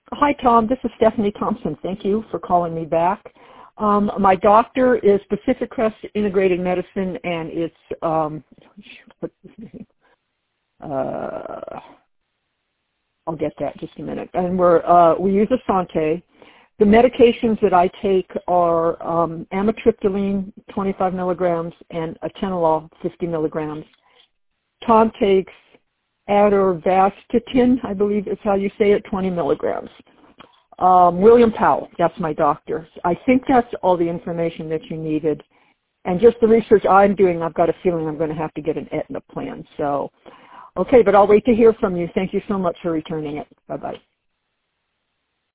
Hi, Tom. This is Stephanie Thompson. Thank you for calling me back. My doctor is Pacific Crest Integrated Medicine, and it's what's his name? I'll get that just a minute. And we use Asante. The medications that I take are amitriptyline, 25 milligrams, and atenolol, 50 milligrams. Tom takes atorvastatin, I believe is how you say it, 20 milligrams. William Powell, that's my doctor. I think that's all the information that you needed. And just the research I'm doing, I've got a feeling I'm going to have to get an Aetna plan. So, okay, but I'll wait to hear from you. Thank you so much for returning it. Bye-bye.